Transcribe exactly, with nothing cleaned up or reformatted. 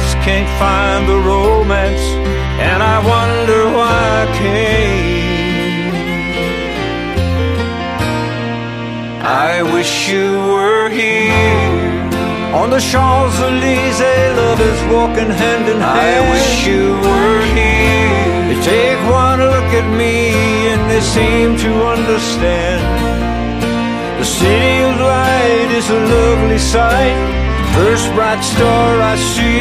just can't find the romance, and I wonder why I came. I wish you were here on the Champs-Élysées, lovers walking hand in hand. I wish you were here. They take one look at me and they seem to understand. The city of light is a lovely sight, first bright star I see